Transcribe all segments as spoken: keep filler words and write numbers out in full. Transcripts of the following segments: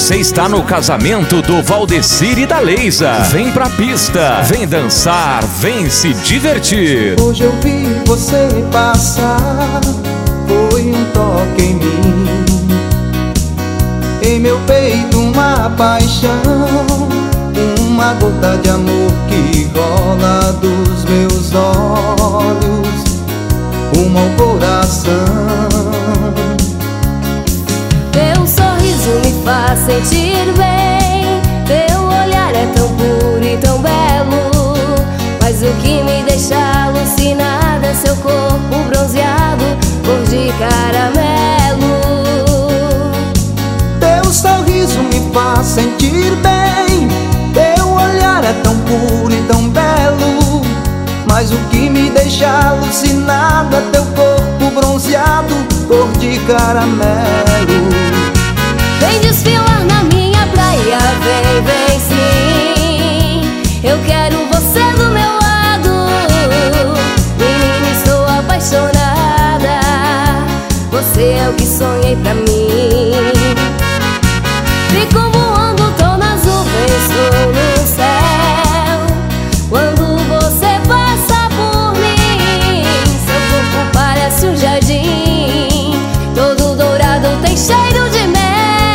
Você está no casamento do Valdecir e da Leisa. Vem pra pista, vem dançar, vem se divertir. Hoje eu vi você passar, foi um toque em mim, em meu peito uma paixão, uma gota de amor que rola dos meus olhos, rumo ao coração. Teu sorriso me faz sentir bem, teu olhar é tão puro e tão belo, mas o que me deixa alucinada é seu corpo bronzeado, cor de caramelo. Teu sorriso me faz sentir bem, teu olhar é tão puro e tão belo, mas o que me deixa alucinado é teu corpo bronzeado, cor de caramelo. Vem desfilar na minha praia, vem, vem sim, eu quero você do meu lado. Menina, estou apaixonada, você é o que sonhei pra mim. Fico voando, tô nas nuvens, tô no céu, quando você passa por mim. Seu corpo parece um jardim, todo dourado, tem cheiro de mel.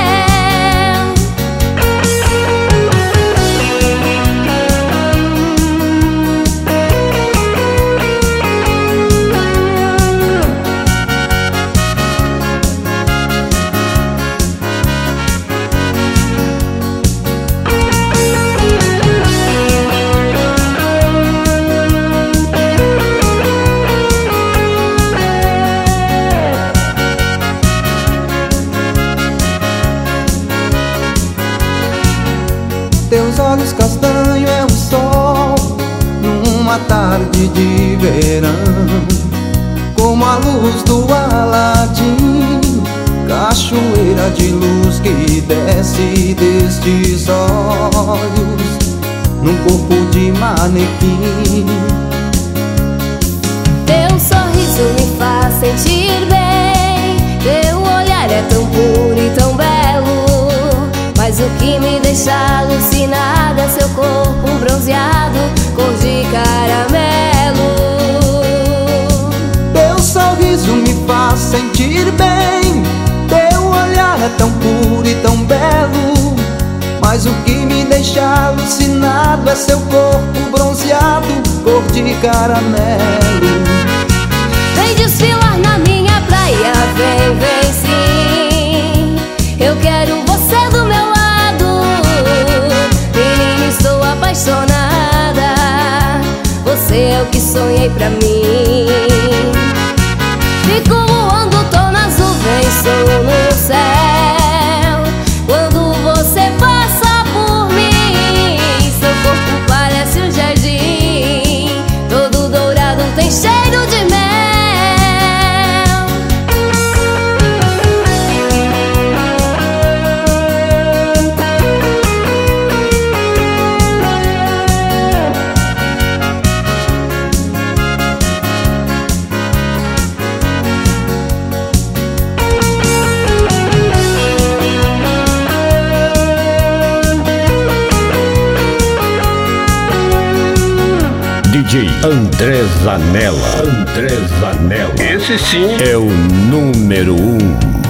Teus olhos castanhos é um sol numa tarde de verão, como a luz do Aladim, cachoeira de luz que desce destes olhos num corpo de manequim. Teu sorriso me faz sentir bem, teu olhar é tão puro e tão belo, mas o que me deixa alucinada é seu corpo bronzeado, cor de caramelo. Teu sorriso me faz sentir bem, teu olhar é tão puro e tão belo, mas o que me deixa alucinado é seu corpo bronzeado, cor de caramelo. Vem desfilar na minha praia, vem, vem sim, eu quero você do meu lado. Menina, estou apaixonada, você é o que sonhei pra mim. Fico voando, tô nas nuvens, sou no céu, quando você passa por mim. Seu corpo parece um jardim, todo dourado, tem cheiro de mel. D J André Zanella. André Zanella. Esse sim é o número um.